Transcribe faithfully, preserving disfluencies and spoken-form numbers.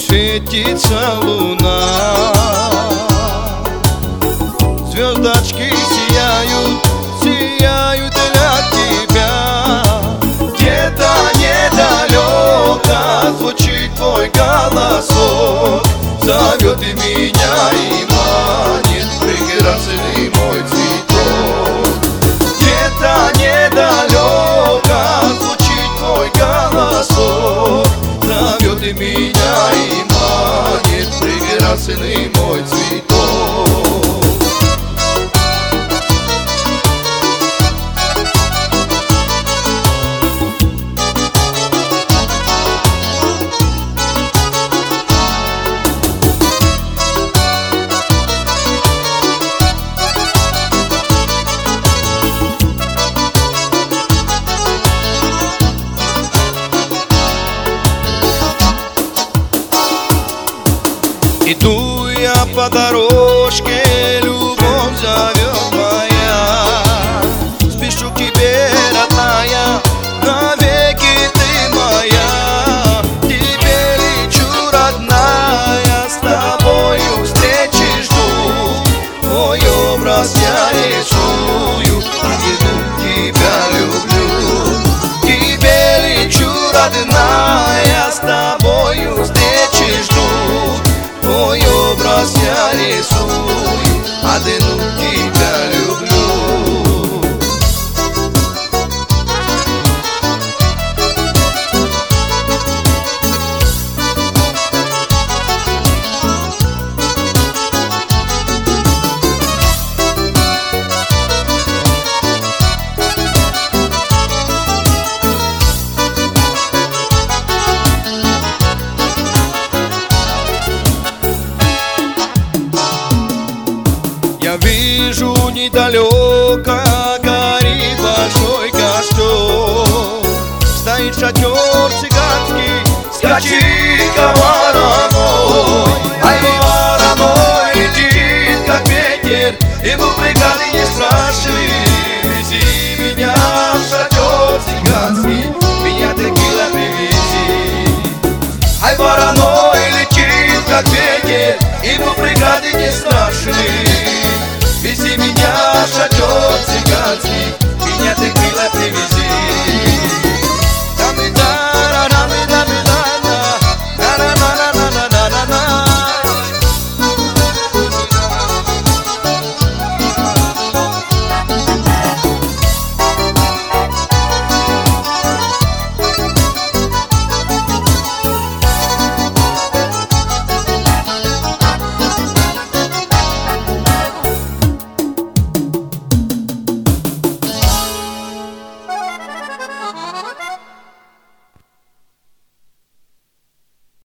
светится луна, звездочки сияют, сияют для тебя. Где-то недалеко звучит твой голосок, зовет и меня и манит прекрасный мой цветок. Где-то недалеко звучит твой голосок, зовет и меня и манит прекрасный мой цветок. Иду я по дорожке, любовь зовет моя. Спешу к тебе, родная, навеки ты моя. Тебе лечу, родная, с тобою встречи жду. Твой образ я рисую, иду тебя люблю. Тебе лечу, родная, с тобою встречи жду. Твой образ я рисую, одну тебя люблю. Я вижу недалеко горит большой костер, стоит шатер цыганский, скачи-ка, вороной. Ай, вороной летит, как ветер, ему бригады не спрашивай. Вези меня в шатер цыганский, меня текила привези. Ай, вороной летит, как ветер, ему бригады не спрашивай. Вези меня в шатер цыганский, меня текила